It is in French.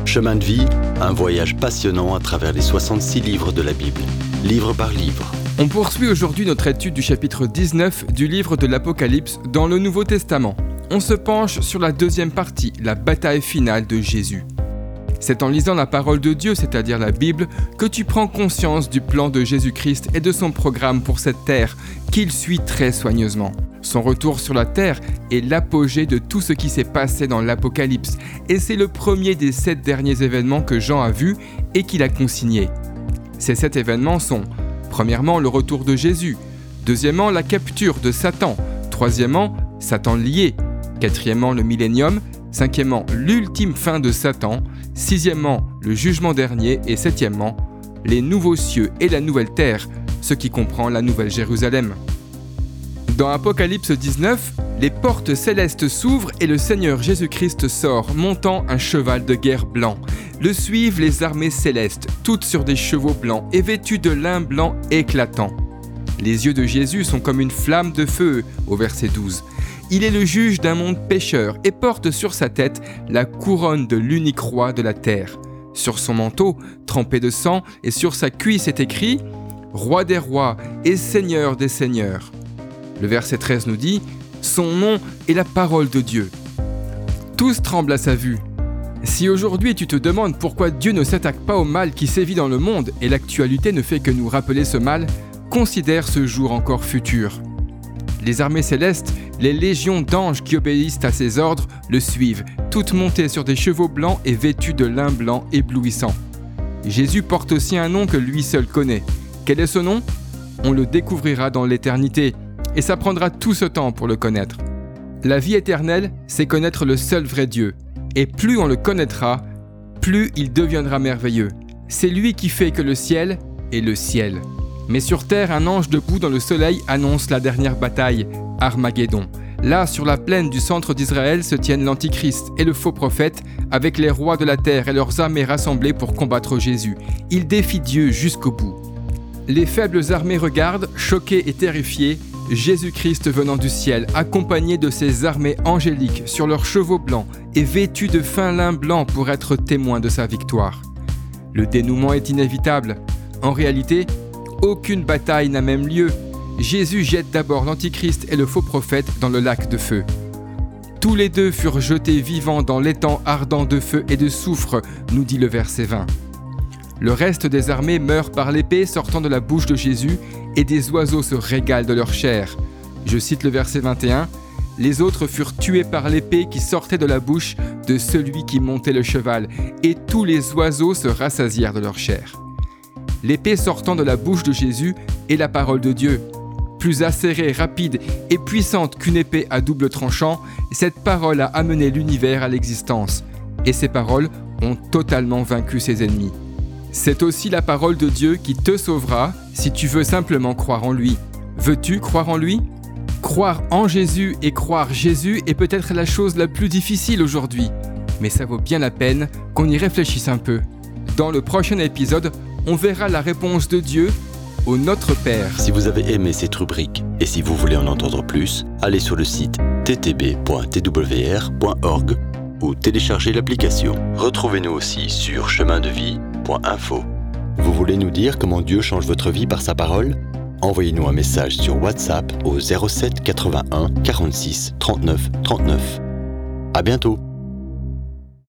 Chemin de vie, un voyage passionnant à travers les 66 livres de la Bible, livre par livre. On poursuit aujourd'hui notre étude du chapitre 19 du livre de l'Apocalypse dans le Nouveau Testament. On se penche sur la deuxième partie, la bataille finale de Jésus. C'est en lisant la parole de Dieu, c'est-à-dire la Bible, que tu prends conscience du plan de Jésus-Christ et de son programme pour cette terre, qu'il suit très soigneusement. Son retour sur la terre est l'apogée de tout ce qui s'est passé dans l'Apocalypse, et c'est le premier des 7 derniers événements que Jean a vus et qu'il a consignés. Ces 7 événements sont, premièrement, le retour de Jésus, deuxièmement, la capture de Satan, troisièmement, Satan lié, quatrièmement, le millénium, cinquièmement, l'ultime fin de Satan, sixièmement, le jugement dernier et septièmement, les nouveaux cieux et la nouvelle terre, ce qui comprend la nouvelle Jérusalem. Dans Apocalypse 19, les portes célestes s'ouvrent et le Seigneur Jésus-Christ sort, montant un cheval de guerre blanc. Le suivent les armées célestes, toutes sur des chevaux blancs et vêtues de lin blanc éclatant. Les yeux de Jésus sont comme une flamme de feu, au verset 12. Il est le juge d'un monde pécheur et porte sur sa tête la couronne de l'unique roi de la terre. Sur son manteau, trempé de sang, et sur sa cuisse est écrit « Roi des rois et Seigneur des seigneurs ». Le verset 13 nous dit « Son nom est la parole de Dieu ». Tous tremblent à sa vue. Si aujourd'hui tu te demandes pourquoi Dieu ne s'attaque pas au mal qui sévit dans le monde et l'actualité ne fait que nous rappeler ce mal, considère ce jour encore futur. Les armées célestes, les légions d'anges qui obéissent à ses ordres, le suivent, toutes montées sur des chevaux blancs et vêtues de lin blanc éblouissant. Jésus porte aussi un nom que lui seul connaît. Quel est ce nom ? On le découvrira dans l'éternité, et ça prendra tout ce temps pour le connaître. La vie éternelle, c'est connaître le seul vrai Dieu. Et plus on le connaîtra, plus il deviendra merveilleux. C'est lui qui fait que le ciel est le ciel. Mais sur terre, un ange debout dans le soleil annonce la dernière bataille, Armageddon. Là, sur la plaine du centre d'Israël, se tiennent l'Antichrist et le faux prophète, avec les rois de la terre et leurs armées rassemblées pour combattre Jésus. Ils défient Dieu jusqu'au bout. Les faibles armées regardent, choquées et terrifiées, Jésus-Christ venant du ciel, accompagné de ses armées angéliques sur leurs chevaux blancs et vêtus de fin lin blanc pour être témoins de sa victoire. Le dénouement est inévitable. En réalité, aucune bataille n'a même lieu. Jésus jette d'abord l'Antichrist et le faux prophète dans le lac de feu. Tous les deux furent jetés vivants dans l'étang ardent de feu et de soufre, nous dit le verset 20. Le reste des armées meurt par l'épée sortant de la bouche de Jésus et des oiseaux se régalent de leur chair. Je cite le verset 21. Les autres furent tués par l'épée qui sortait de la bouche de celui qui montait le cheval et tous les oiseaux se rassasièrent de leur chair. L'épée sortant de la bouche de Jésus est la parole de Dieu. Plus acérée, rapide et puissante qu'une épée à double tranchant, cette parole a amené l'univers à l'existence. Et ces paroles ont totalement vaincu ses ennemis. C'est aussi la parole de Dieu qui te sauvera si tu veux simplement croire en lui. Veux-tu croire en lui ? Croire en Jésus et croire Jésus est peut-être la chose la plus difficile aujourd'hui. Mais ça vaut bien la peine qu'on y réfléchisse un peu. Dans le prochain épisode, on verra la réponse de Dieu au Notre Père. Si vous avez aimé cette rubrique et si vous voulez en entendre plus, allez sur le site ttb.twr.org ou téléchargez l'application. Retrouvez-nous aussi sur chemindevie.info. Vous voulez nous dire comment Dieu change votre vie par sa parole ? Envoyez-nous un message sur WhatsApp au 07 81 46 39 39. À bientôt.